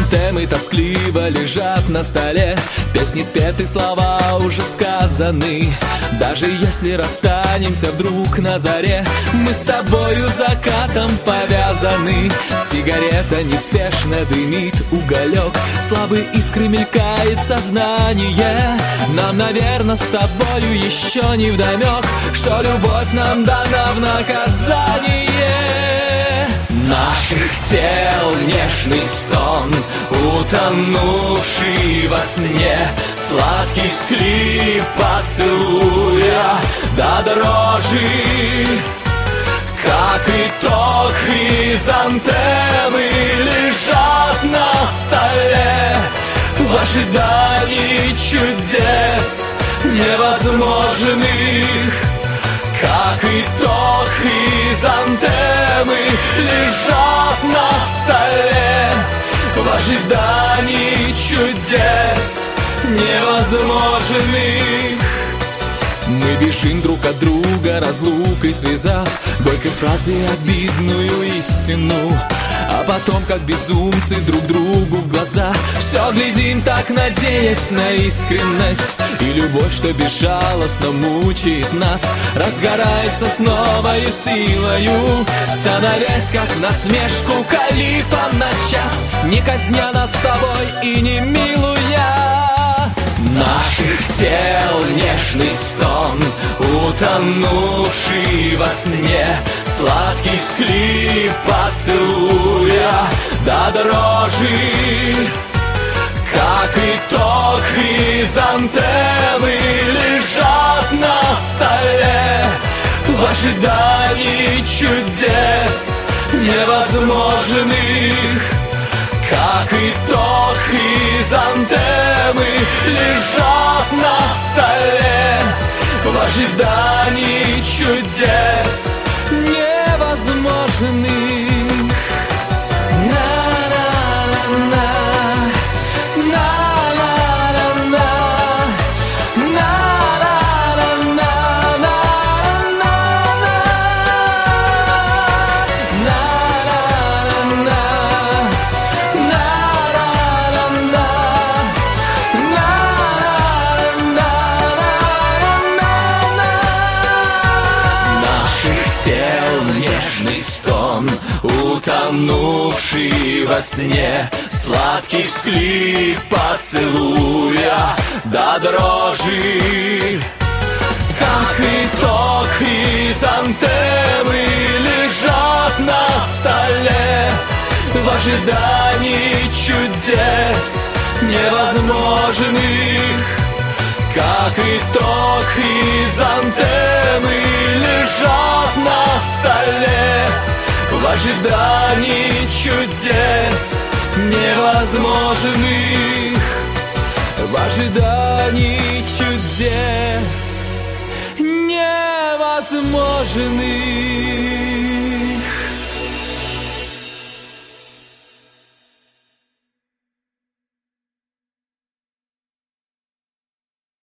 Хризантемы тоскливо лежат на столе, песни спеты, слова уже сказаны. Даже если расстанемся вдруг на заре, мы с тобою закатом повязаны. Сигарета неспешно дымит уголек, слабые искры мелькает в сознание. Нам, наверное, с тобою еще не вдомек, что любовь нам дана в наказание. Наших тел нежный стон, утонувший во сне, сладкий всхлип поцелуя до дрожи. Как итог, хризантемы лежат на столе в ожидании чудес невозможных. Как итог, хризантемы лежат на столе в ожидании чудес невозможных. Мы бежим друг от друга, разлукой связав горькой фразой обидную истину. А потом, как безумцы, друг другу в глаза все глядим, так надеясь на искренность. И любовь, что безжалостно мучает нас, разгорается с новою силою, становясь как в насмешку калифа на час, не казня нас с тобой и не милуя. Наших тел нежный стон, утонувший во сне, сладкий всхлип поцелуя до дрожи. Как итог, хризантемы лежат на столе в ожидании чудес невозможных. Как итог, хризантемы лежат на столе в ожидании чудес невозможных. Утонувший во сне, сладкий всхлип поцелуя до дрожи. Как итог, хризантемы лежат на столе в ожидании чудес невозможных. Как итог, хризантемы лежат на столе в ожидании чудес невозможных. В ожидании чудес невозможных.